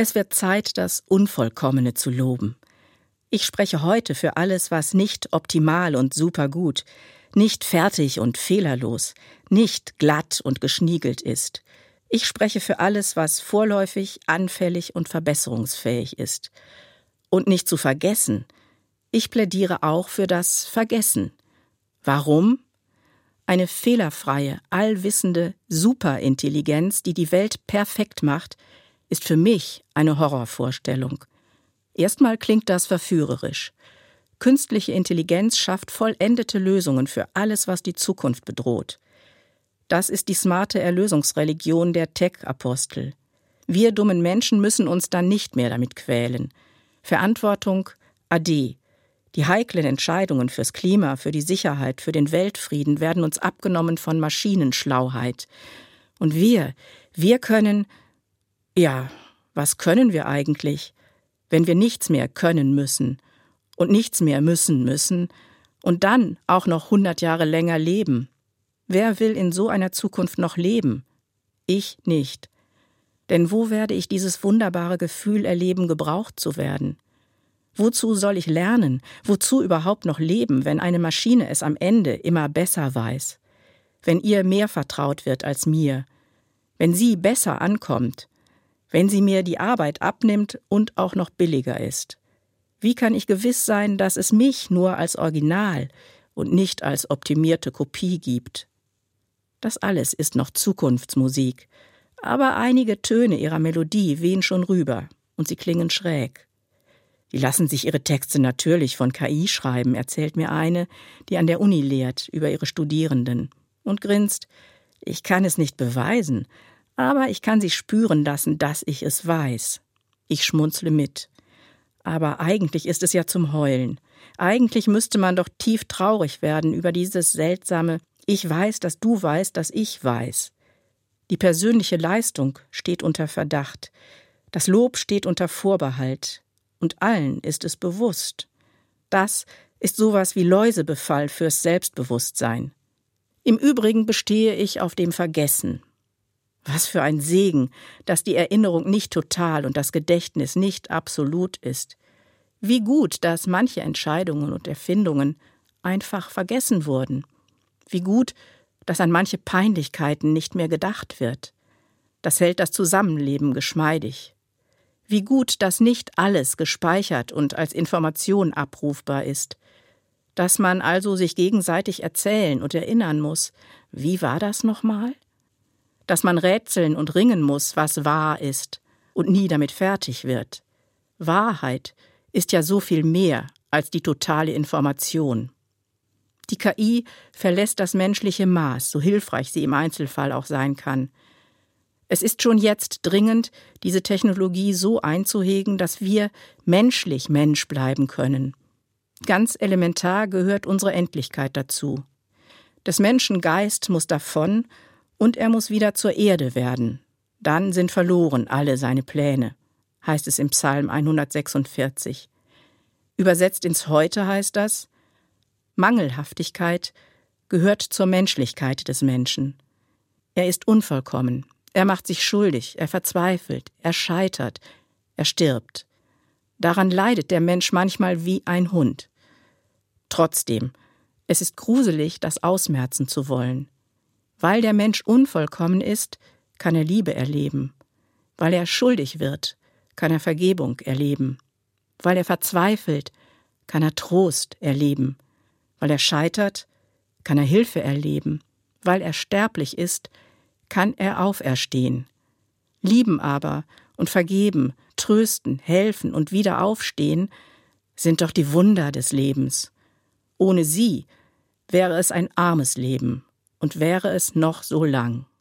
Es wird Zeit, das Unvollkommene zu loben. Ich spreche heute für alles, was nicht optimal und supergut, nicht fertig und fehlerlos, nicht glatt und geschniegelt ist. Ich spreche für alles, was vorläufig, anfällig und verbesserungsfähig ist. Und nicht zu vergessen, ich plädiere auch für das Vergessen. Warum? Eine fehlerfreie, allwissende Superintelligenz, die die Welt perfekt macht, ist für mich eine Horrorvorstellung. Erstmal klingt das verführerisch. Künstliche Intelligenz schafft vollendete Lösungen für alles, was die Zukunft bedroht. Das ist die smarte Erlösungsreligion der Tech-Apostel. Wir dummen Menschen müssen uns dann nicht mehr damit quälen. Verantwortung ade. Die heiklen Entscheidungen fürs Klima, für die Sicherheit, für den Weltfrieden werden uns abgenommen von Maschinenschlauheit. Und wir können, ja, was können wir eigentlich, wenn wir nichts mehr können müssen und nichts mehr müssen und dann auch noch 100 Jahre länger leben? Wer will in so einer Zukunft noch leben? Ich nicht. Denn wo werde ich dieses wunderbare Gefühl erleben, gebraucht zu werden? Wozu soll ich lernen? Wozu überhaupt noch leben, wenn eine Maschine es am Ende immer besser weiß? Wenn ihr mehr vertraut wird als mir? Wenn sie besser ankommt? Wenn sie mir die Arbeit abnimmt und auch noch billiger ist? Wie kann ich gewiss sein, dass es mich nur als Original und nicht als optimierte Kopie gibt? Das alles ist noch Zukunftsmusik, aber einige Töne ihrer Melodie wehen schon rüber und sie klingen schräg. Die lassen sich ihre Texte natürlich von KI schreiben, erzählt mir eine, die an der Uni lehrt, über ihre Studierenden und grinst. Ich kann es nicht beweisen, aber ich kann sie spüren lassen, dass ich es weiß. Ich schmunzle mit. Aber eigentlich ist es ja zum Heulen. Eigentlich müsste man doch tief traurig werden über dieses seltsame Ich weiß, dass du weißt, dass ich weiß. Die persönliche Leistung steht unter Verdacht. Das Lob steht unter Vorbehalt. Und allen ist es bewusst. Das ist sowas wie Läusebefall fürs Selbstbewusstsein. Im Übrigen bestehe ich auf dem Vergessen. Was für ein Segen, dass die Erinnerung nicht total und das Gedächtnis nicht absolut ist. Wie gut, dass manche Entscheidungen und Erfindungen einfach vergessen wurden. Wie gut, dass an manche Peinlichkeiten nicht mehr gedacht wird. Das hält das Zusammenleben geschmeidig. Wie gut, dass nicht alles gespeichert und als Information abrufbar ist. Dass man also sich gegenseitig erzählen und erinnern muss, wie war das nochmal? Dass man rätseln und ringen muss, was wahr ist und nie damit fertig wird. Wahrheit ist ja so viel mehr als die totale Information. Die KI verlässt das menschliche Maß, so hilfreich sie im Einzelfall auch sein kann. Es ist schon jetzt dringend, diese Technologie so einzuhegen, dass wir menschlich Mensch bleiben können. Ganz elementar gehört unsere Endlichkeit dazu. Des Menschen Geist muss davon und er muss wieder zur Erde werden. Dann sind verloren alle seine Pläne, heißt es im Psalm 146. Übersetzt ins Heute heißt das: Mangelhaftigkeit gehört zur Menschlichkeit des Menschen. Er ist unvollkommen. Er macht sich schuldig, er verzweifelt, er scheitert, er stirbt. Daran leidet der Mensch manchmal wie ein Hund. Trotzdem, es ist gruselig, das ausmerzen zu wollen. Weil der Mensch unvollkommen ist, kann er Liebe erleben. Weil er schuldig wird, kann er Vergebung erleben. Weil er verzweifelt, kann er Trost erleben. Weil er scheitert, kann er Hilfe erleben. Weil er sterblich ist, kann er auferstehen. Lieben aber und vergeben, trösten, helfen und wieder aufstehen sind doch die Wunder des Lebens. Ohne sie wäre es ein armes Leben und wäre es noch so lang.